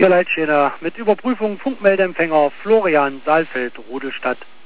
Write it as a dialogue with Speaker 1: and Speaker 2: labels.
Speaker 1: Hier Leitschäder mit Überprüfung Funkmeldeempfänger Florian Saalfeld, Rudelstadt.